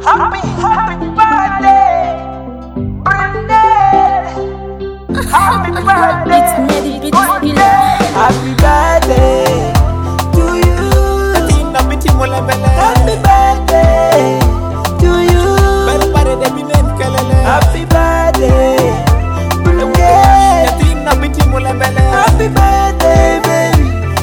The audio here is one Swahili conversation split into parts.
Happy birthday, Brandon. Happy birthday, happy birthday to you. Happy birthday to you. Happy birthday, Brandon. Happy birthday, baby.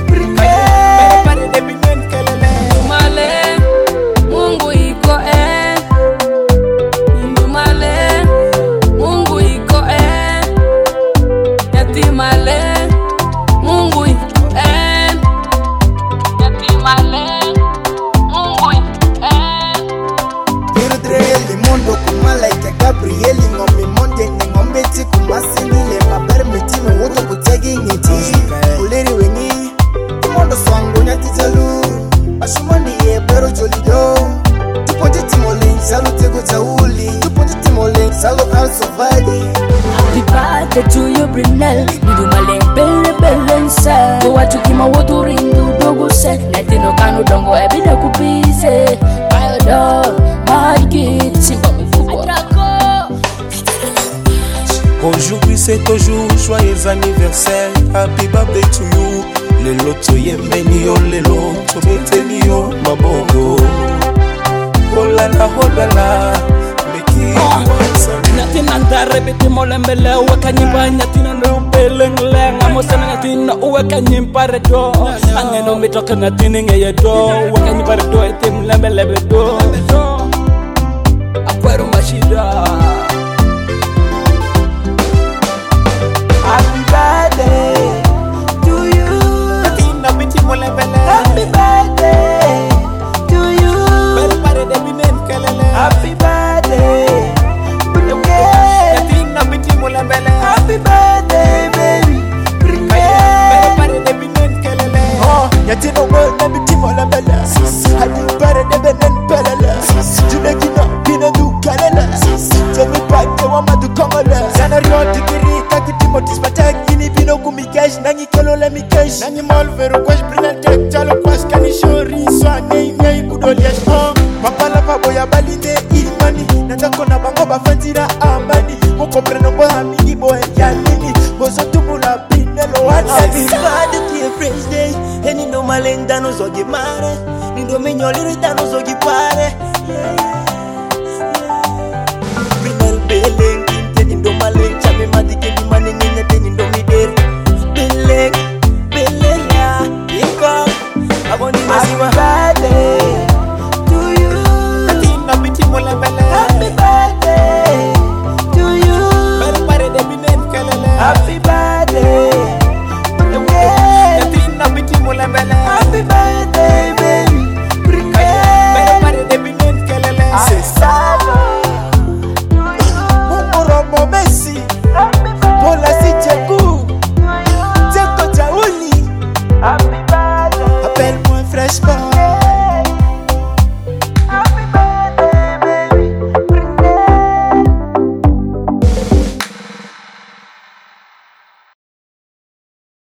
Gabrieli ngombe monde ngombe tiku masinile mapermiti mwoto kutegi ngiti uleri wengi mondo swangu nyatizalu ashumani ye pero jolido tuponje timole salu tego tauli tuponje timole salu also vadi. Happy birthday to you Brunel nidu maleng bele belensa go watu kima wotu rindu dogo se netino kanu dongo ebida kupise ayodo my kid simba mfuko. Aujourd'hui c'est ton jour, joyeux anniversaire. Happy birthday to you. Le loto yemeni yo, le loto beteni yo, mabongo. Oh la la, oh la la. Natina ndare biti molembele uweka nyimba nyatina nubele nglenga Mosana natina uweka nyimba redo Angeno mitoka natini ngeye do uweka nyimba redo iti mlembele bedo Akwero mashida. Happy birthday to you. Happy birthday to you. Happy birthday, happy birthday, baby. Oh, yatino mo na bitimola bela. Happy birthday benen bela. Junekina bina du kalela. Jami pake wa madu komola. Sana rioti kirika kitimotis patak ini bino kumikesh nangi kolo le mikesh. Nangi mol vero kwash brinal tek chalo kwash kanishori swane nei kudoliash. Mapala paboya balinde imani. Natako na bango bafantira amani. Moko preno bo hamidi bo yanini. Bozo tumula pinelo wani. Happy birthday to your friend's day. Eni no malenda no zogi mare. Nindo minyoliri da no zogi pare. Brinal beling